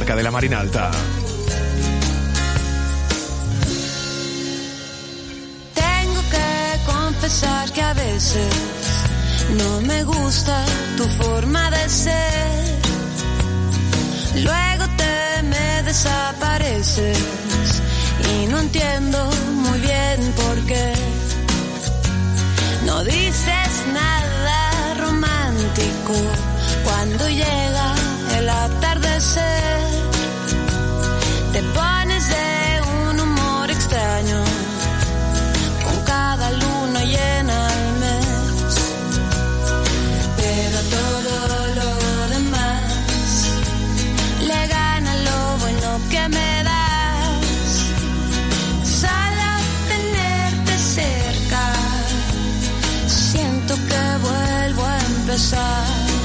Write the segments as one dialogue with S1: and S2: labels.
S1: comarca de la Marina Alta.
S2: Tengo que confesar que a veces no me gusta tu forma de ser. Luego te me desapareces y no entiendo muy bien por qué. No dices nada romántico cuando llega el atardecer. Te pones de un humor extraño con cada luna llena al mes. Pero todo lo demás le gana lo bueno que me das. Solo tenerte cerca siento que vuelvo a empezar.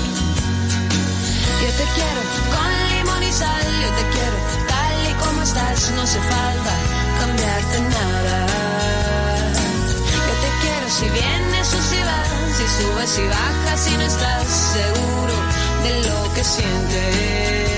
S2: Yo te quiero con limón y sal, yo te quiero tal y como estás, no hace falta cambiarte nada. Yo te quiero si vienes o si vas, si subes y bajas, si no estás seguro de lo que sientes.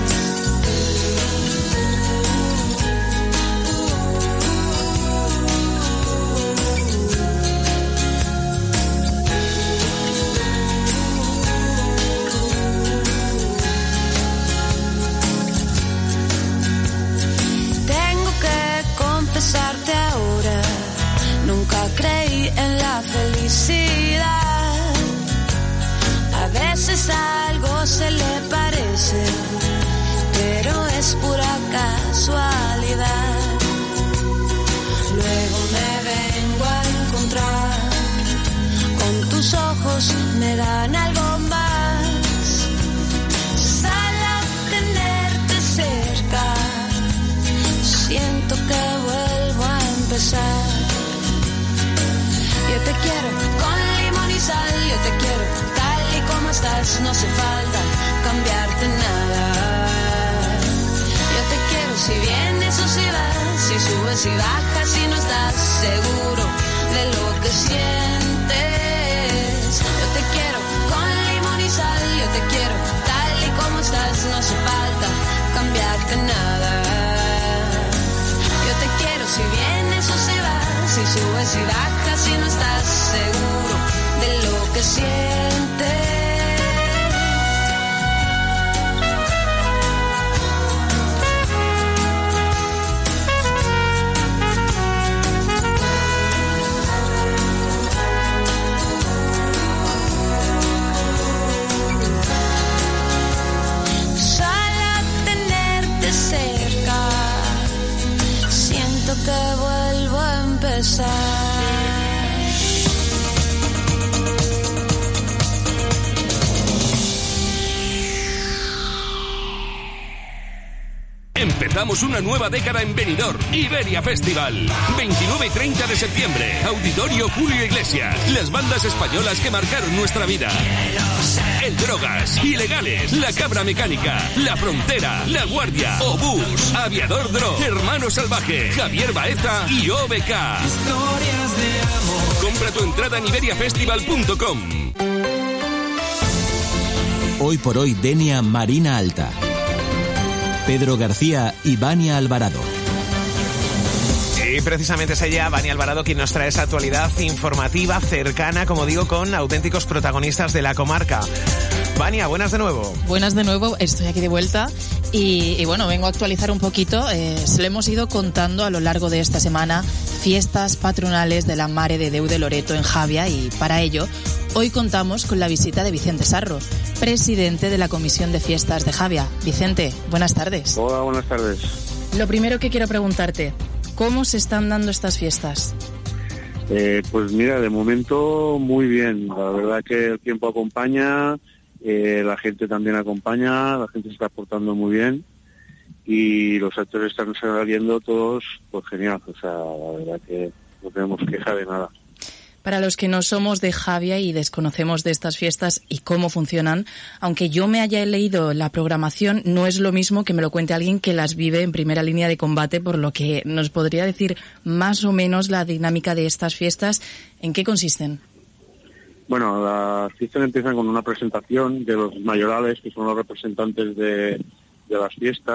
S2: Confesarte ahora, nunca creí en la felicidad. A veces algo se le parece, pero es pura casualidad. Luego me vengo a encontrar con tus ojos, me dan algo más. Solo tenerte cerca siento que vuelvo a empezar. Yo te quiero con limón y sal, yo te quiero tal y como estás, no hace falta cambiarte nada. Yo te quiero si vienes o si vas, si subes y bajas, si no estás seguro de lo que sientes. Yo te quiero con limón y sal, yo te quiero tal y como estás, no hace falta cambiarte nada. Te quiero si vienes o si vas, si subes y bajas, si no estás seguro de lo que sientes. Solo tenerte cerca que vuelvo a empezar.
S3: Empezamos una nueva década en Benidorm. Iberia Festival. 29 y 30 de septiembre. Auditorio Julio Iglesias. Las bandas españolas que marcaron nuestra vida. El Drogas, Ilegales, La Cabra Mecánica, La Frontera, La Guardia, Obús, Aviador Dro, Hermano Salvaje, Javier Baeza y OBK. Compra tu entrada en iberiafestival.com.
S4: Hoy por hoy Denia Marina Alta. Pedro García y Vania Alvarado.
S5: Y precisamente es ella, Vania Alvarado, quien nos trae esa actualidad informativa cercana, como digo, con auténticos protagonistas de la comarca. Vania, buenas de nuevo.
S6: Buenas de nuevo, estoy aquí de vuelta y bueno, vengo a actualizar un poquito. Se lo hemos ido contando a lo largo de esta semana, fiestas patronales de la Mare de Déu de Loreto en Javia, y para ello hoy contamos con la visita de Vicente Sarro, presidente de la Comisión de Fiestas de Javia. Vicente, buenas tardes.
S7: Hola, buenas tardes.
S6: Lo primero que quiero preguntarte, ¿cómo se están dando estas fiestas?
S7: Pues mira, de momento muy bien. La verdad que el tiempo acompaña, la gente también acompaña, la gente se está portando muy bien y los actores están saliendo todos pues genial. O sea, la verdad que no tenemos queja de nada.
S6: Para los que no somos de Javia y desconocemos de estas fiestas y cómo funcionan, aunque yo me haya leído la programación, no es lo mismo que me lo cuente alguien que las vive en primera línea de combate, por lo que nos podría decir más o menos la dinámica de estas fiestas. ¿En qué consisten?
S7: Bueno, las fiestas empiezan con una presentación de los mayorales, que son los representantes de las fiestas.